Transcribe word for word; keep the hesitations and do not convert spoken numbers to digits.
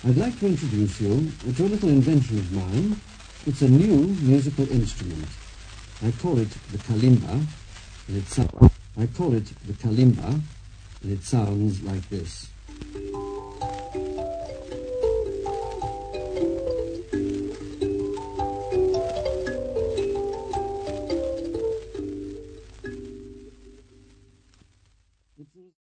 I'd like to introduce you to a little invention of mine. It's a new musical instrument. I call it the kalimba, and it sounds, I call it the kalimba, and it sounds like this.